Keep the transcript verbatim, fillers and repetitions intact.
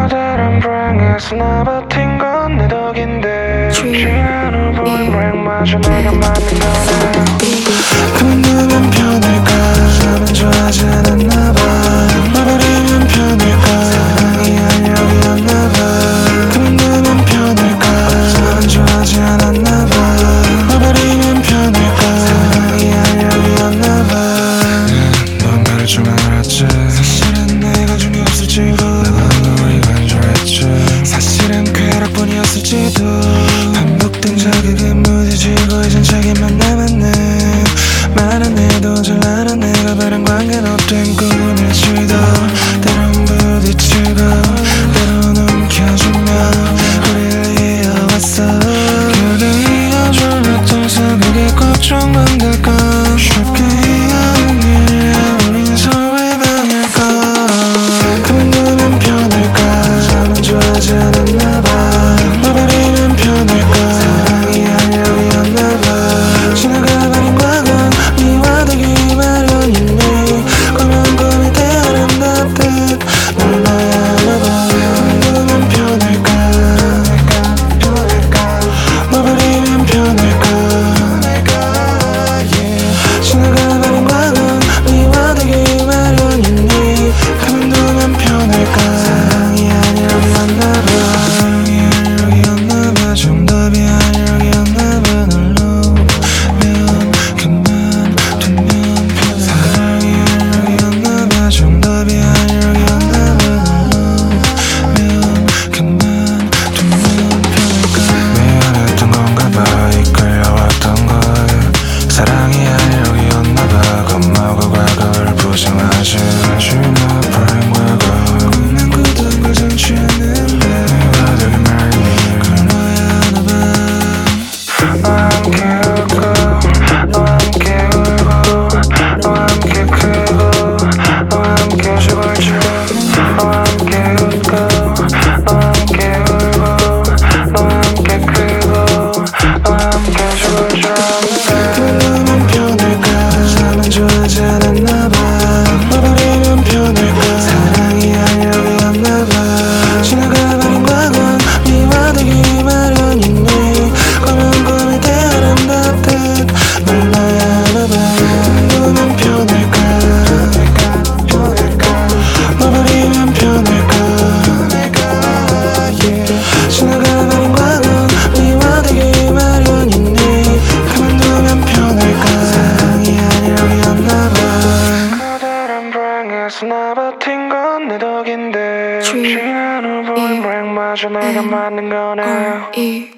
커다란 방에서 나 버틴 건 내 덕인데 지난 후 보인 브레이크마저 내가 만든 거네. 그만두면 편할까 난 좋아하지 않았나봐. 놔버리면 편할까 사랑이 아니었나봐. 그만두면 편할까 난 좋아하지 않았나봐. 놔버리면 편할까 사랑이 아니었나봐. 뭔가를 좀 알았지. 사실은 내가 중요 없을지도 나도 이건 줄 알았지. 사실은 쾌락뿐이었을지도 반복된 자극에 무뎌지고 이젠 자기만 남았네. 말은 해도 잘 알아 내가 바란 관계는 없던 꿈일지도. 때론 부딪히고 때론 움켜쥐며 우릴 이어왔어. 그래 이어줄렸던서 그게 꼭 정반될까. 쉽게 이어온 일이야 우린 서로의 방일까. 그만두면 편할까 난 좋아하지 않았나봐. 놔버리면 편할까 사랑이 아니었나봐. 지나가버린 과거는 미화 되기 마련이네. 꿈은 꿈이 돼 아름답듯 널 봐야 하나봐. 그만두면 편할까 놔버리면 편할까. 지나가버린 과거는 미화 되기 마련이네. 그만두면 편할까 사랑이 아니었나봐. 사랑이 아니었나봐. 정답이 아니었나봐. 널 놓으면 그만두면 편할까. 사랑이 아니었나봐. 정답이 아니었나봐. 널 놓으면 그만두면 편할까. 미안했던 건가 봐. 이끌려왔던 걸 사랑이 아니었나봐. 겁먹고 과거를 부정하지 마시나. 버린 과거 꿈은 꾸던 걸 정취했는데 내가 되게 말이니 그걸 너야 하나봐. 너와 함께 웃고 너와 함께 울고 너와 함께 크고 너와 함께 죽을 줄. 너와 함께 웃고 너와 함께 울고 너와 함께 크고 너와 함께 죽을 줄 알았는데. 그러면 편할까 나는 좋아하지 않았나봐. 놔버리면 편할까 사랑이 아니었나봐. 지나가버린 과거는 미화되기 마련이네. 꿈은 꿈이 돼 아름답듯 널 봐야 하나봐. 그만두면 편할까 놔버리면 편할까. 지나가버린 과거는 미화되기 마련이네. 그만두면 편할까 사랑이 아니었나봐. 커다란 방에서 나 버틴 건 내 덕인데 지난 후 보인 브레이크마저 내가 만든 거네. 이